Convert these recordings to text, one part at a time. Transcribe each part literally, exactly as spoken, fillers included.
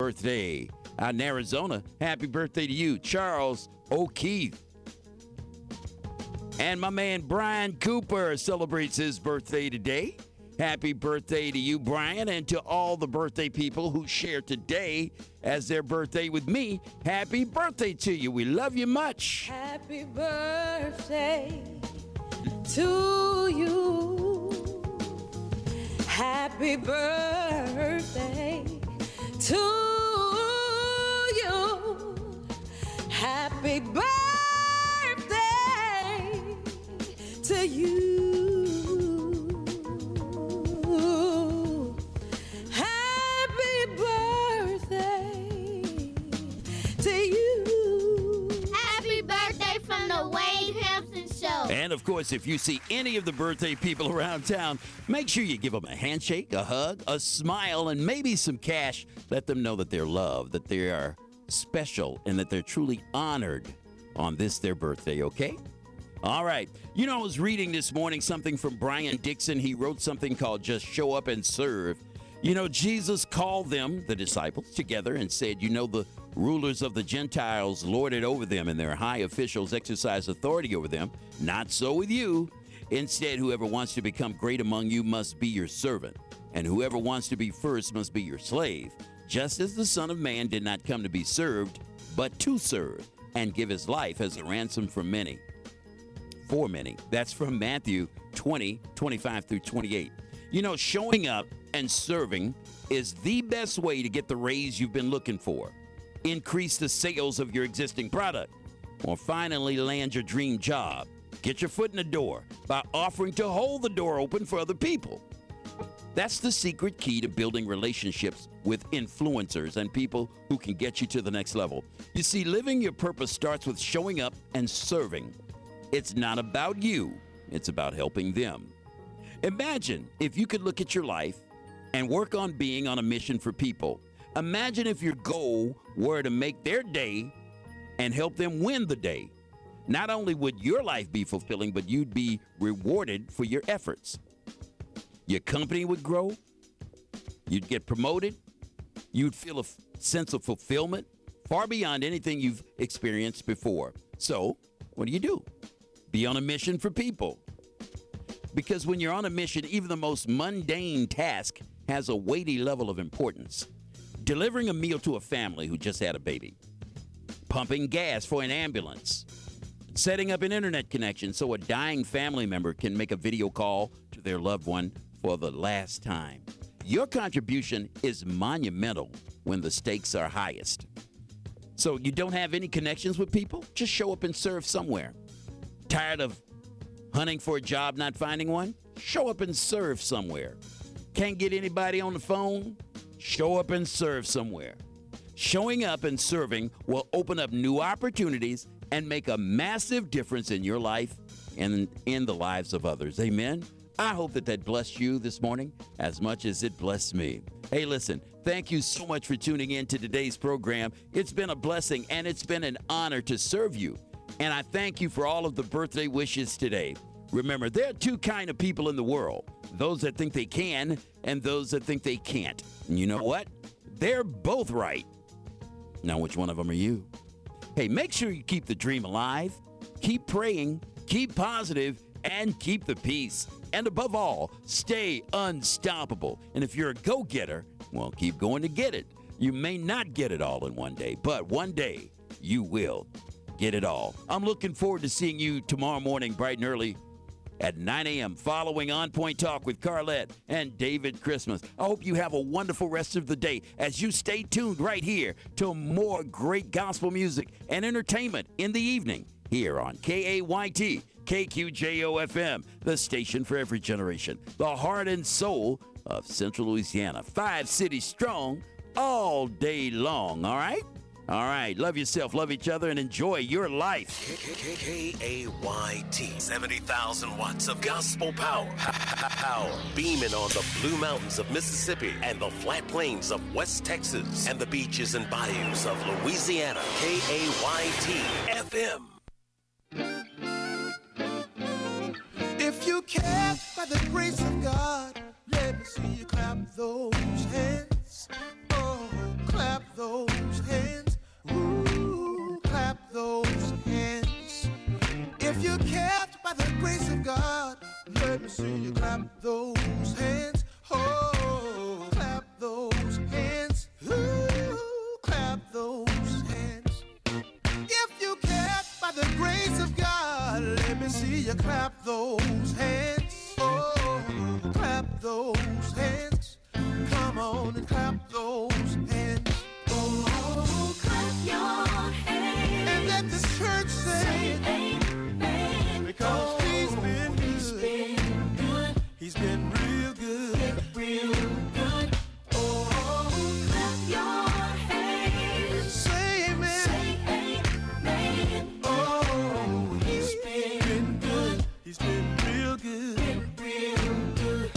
Birthday out in Arizona. Happy birthday to you, Charles O'Keefe. And my man Brian Cooper celebrates his birthday today. Happy birthday to you, Brian, and to all the birthday people who share today as their birthday with me. Happy birthday to you. We love you much. Happy birthday to you. Happy birthday to you. Happy birthday to you. Happy birthday to you. Happy birthday from the Wade Hampton Show. And of course, if you see any of the birthday people around town, make sure you give them a handshake, a hug, a smile, and maybe some cash. Let them know that they're loved, that they are special, and that they're truly honored on this, their birthday, okay? All right. You know, I was reading this morning something from Brian Dixon. He wrote something called Just Show Up and Serve. You know, Jesus called them, the disciples, together and said, you know, the rulers of the Gentiles lord it over them, and their high officials exercise authority over them. Not so with you. Instead, whoever wants to become great among you must be your servant, and whoever wants to be first must be your slave, just as the Son of Man did not come to be served, but to serve, and give his life as a ransom for many. For many. That's from Matthew twenty, twenty-five through twenty-eight. You know, showing up and serving is the best way to get the raise you've been looking for, increase the sales of your existing product, or finally land your dream job. Get your foot in the door by offering to hold the door open for other people. That's the secret key to building relationships with influencers and people who can get you to the next level. You see, living your purpose starts with showing up and serving. It's not about you. It's about helping them. Imagine if you could look at your life and work on being on a mission for people. Imagine if your goal were to make their day and help them win the day. Not only would your life be fulfilling, but you'd be rewarded for your efforts. Your company would grow. You'd get promoted. You'd feel a f- sense of fulfillment far beyond anything you've experienced before. So, what do you do? Be on a mission for people. Because when you're on a mission, even the most mundane task has a weighty level of importance. Delivering a meal to a family who just had a baby. Pumping gas for an ambulance. Setting up an internet connection so a dying family member can make a video call to their loved one for the last time. Your contribution is monumental when the stakes are highest. So you don't have any connections with people? Just show up and serve somewhere. Tired of hunting for a job, not finding one? Show up and serve somewhere. Can't get anybody on the phone? Show up and serve somewhere. Showing up and serving will open up new opportunities and make a massive difference in your life and in the lives of others. Amen? I hope that that blessed you this morning as much as it blessed me. Hey, listen, thank you so much for tuning in to today's program. It's been a blessing, and it's been an honor to serve you. And I thank you for all of the birthday wishes today. Remember, there are two kind of people in the world, those that think they can and those that think they can't. And you know what? They're both right. Now, which one of them are you? Hey, make sure you keep the dream alive, keep praying, keep positive, and keep the peace. And above all, stay unstoppable. And if you're a go-getter, well, keep going to get it. You may not get it all in one day, but one day you will get it all. I'm looking forward to seeing you tomorrow morning bright and early at nine a.m. following On Point Talk with Carlette and David Christmas. I hope you have a wonderful rest of the day as you stay tuned right here to more great gospel music and entertainment in the evening here on K A Y T, K Q J O F M, the station for every generation, the heart and soul of Central Louisiana. Five cities strong all day long, all right? All right, love yourself, love each other, and enjoy your life. K A Y T, seventy thousand watts of gospel power. Power beaming on the Blue Mountains of Mississippi and the flat plains of West Texas and the beaches and bayous of Louisiana. K A Y T F M. If you care by the grace of God, let me see you clap those hands. Oh, clap those those hands. Ooh, clap those hands. If you're kept by the grace of God, let me see you clap those hands. Oh, clap those hands. Ooh, clap those hands. If you kept by the grace of God, let me see you clap those hands. Oh, clap those hands. Come on and clap those hands. Oh, clap your hands. And let the church say, say amen. because he's been He's good. been good, He's been real good. real good. Oh, clap your hands. Say amen. Say amen. Oh, He's been good, he's been real good. real good.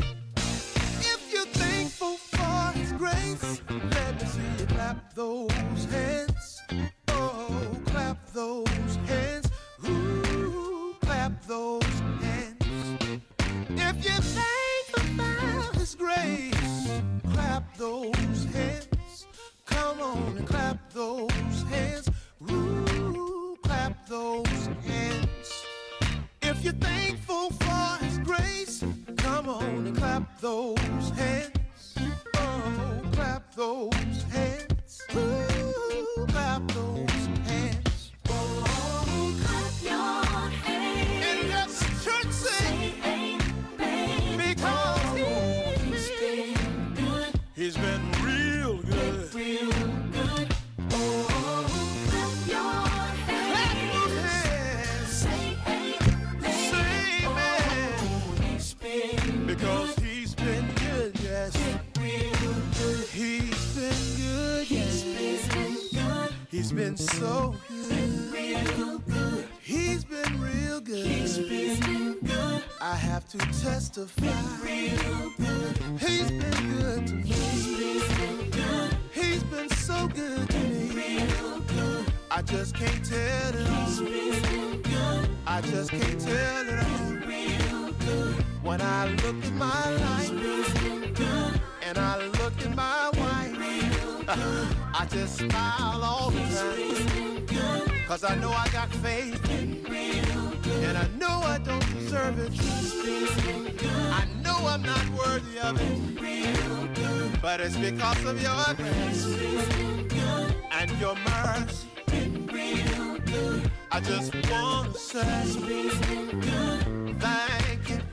If you're thankful for his grace, let me see you clap those hands. Oh, clap those hands. Ooh, clap those hands. If you're thankful for his grace, clap those hands. Come on and clap those hands. Ooh, clap those hands. If you're thankful for his grace, come on and clap those hands. Oh, clap those hands. Ooh, clap those hands. Oh, clap your hands. And let the church sing, Say amen. because He's been good, he's been real good. real good. Oh, clap your Clap those hands. hands. Say amen. Say amen. He's been Because he's been good, yes. real good. He's been good, yes. He's been good, He's been so good. real good. He's been real good. He's been good, I have to testify. real good. He's been good to me. He's been good, He's been so good to me. real good. I just can't tell it all. He's been good, I just can't tell it all. real good. When I look at my life He's been good, and I look at my wife, real good. I just smile all the time. He's been good, Cause I know I got faith real good. and I know I don't deserve it. He's been good, I know I'm not worthy of it, real good. but it's because of your grace He's been good, and your mercy. real good. I just wanna say He's been good, thank you,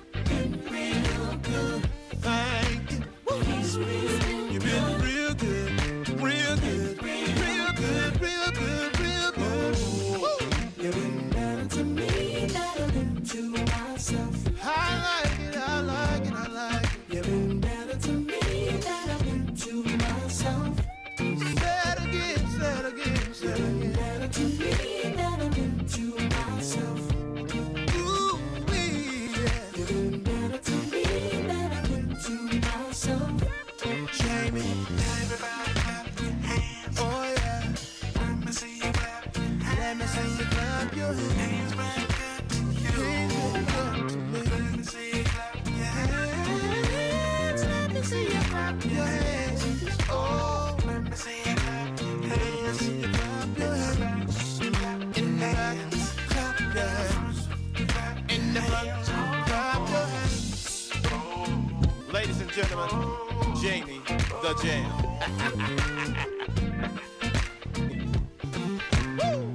real good. thank you. He's been You've been real good, real good, real good, real good, real good. Woo. You've been better to me than I've been to myself. I like it, I like it, I like it. You've been better to me than I've been to myself. Say it again, say it again, say it again. Better to me than I've been to myself. Ooh, wee, yeah. You've been better to me than I've been to myself. Jamie, everybody clap your hands. Oh yeah, let me see you clap your hands. Let me see you clap your hands. He's been good to you. He's been good to me. Let me see you clap your hands. Let me see you clap your hands. Oh, let me see you clap your hands. Let me see you clap your hands. In the back, clap your hands. In the front, clap your hands. Ladies and gentlemen, Jamie the Jam. Woo!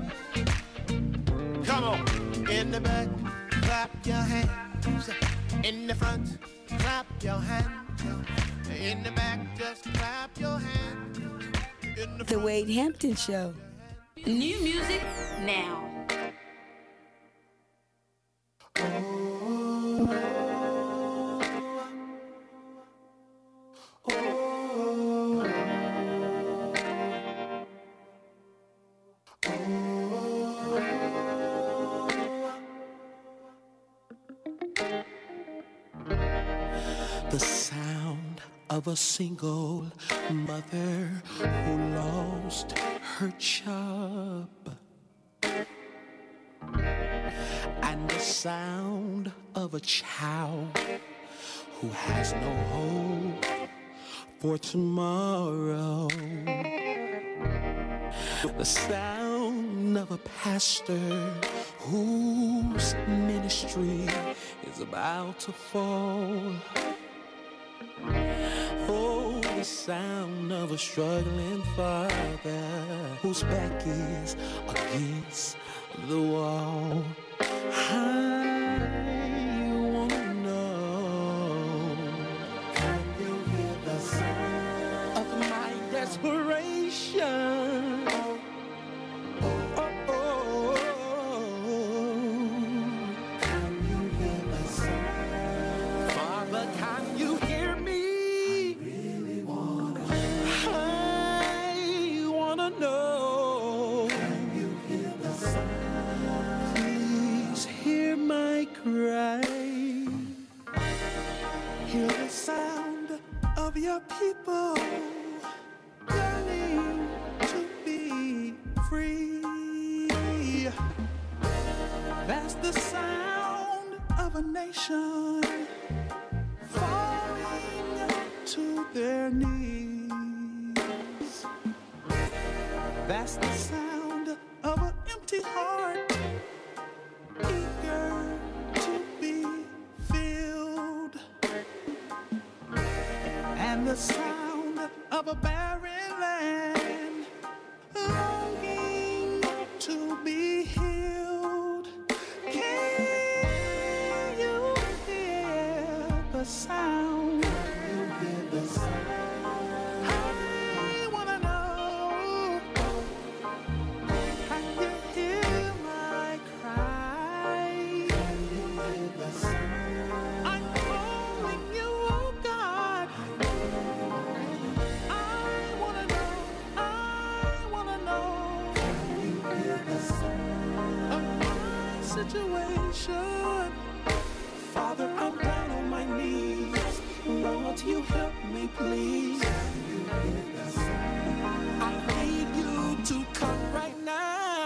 Come on. In the back, clap your hands. In the front, clap your hands. In the back, just clap your hands. In the The front, Wade Hampton Show. New music now. the sound of a single mother who lost her child, and the sound of a child who has no hope for tomorrow. The sound of a pastor whose ministry is about to fall. Oh, the sound of a struggling father whose back is against the wall. I wanna know, can you hear the sound of my desperation? Oh, oh, oh. Can you hear the sound? Father, can you hear me? I really wanna I wanna know. Can you hear the sound? Please hear my cry. Hear the sound of your people yearning to be free. That's the sound of a nation falling to their knees. That's the sound of an empty heart eager to be filled. And the sound of a barren land longing to be healed. Can you hear the sound? Can you hear the sound? I wanna know. Can you hear my cry? Can you hear the sound? I'm calling you, oh God. I wanna know. I wanna know. Can you hear the sound of my situation? Father, I'm down on my knees. Lord, you help me, please. Can you hear the sound? I need you to come right now.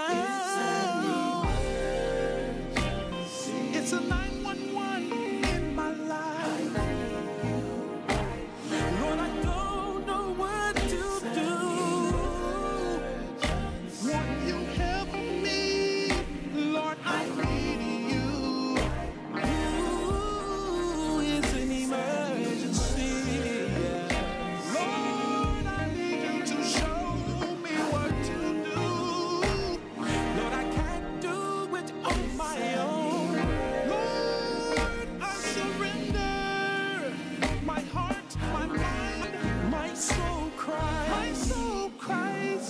It's a nine one one in my life. Lord, I don't know what to do. Won't you help me? Lord, I need you. Ooh, it's an emergency. Lord, I need you to show me what to do. Lord, I can't do it on my own. Lord, I surrender. My heart, my mind, my soul cries. My soul cries.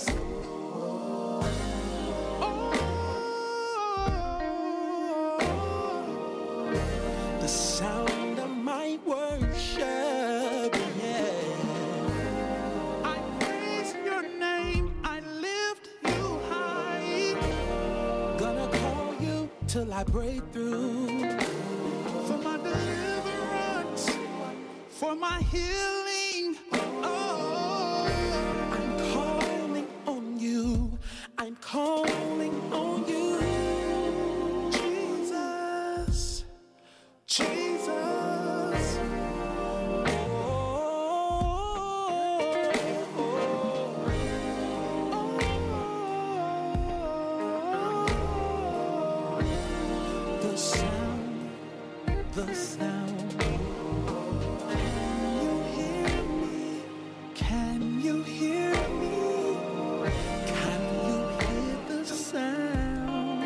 Oh, the sound of my worship, yeah. I praise your name, I lift you high. Gonna call you till I break through. For my deliverance, for my healing. Oh, I'm calling on you. I'm calling on you. Jesus, Jesus. The sound, the sound. Can you hear me? Can you hear me? Can you hear the sound?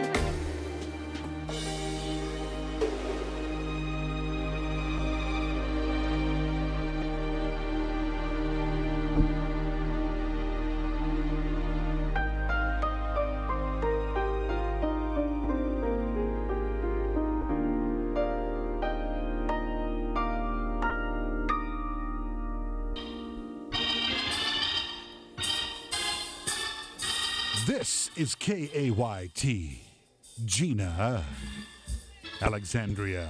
This is K A Y T, Gina, Alexandria.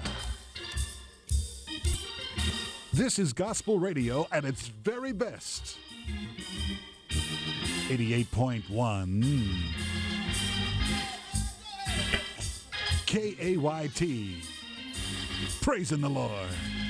This is gospel radio at its very best. eighty-eight point one K A Y T, praising the Lord.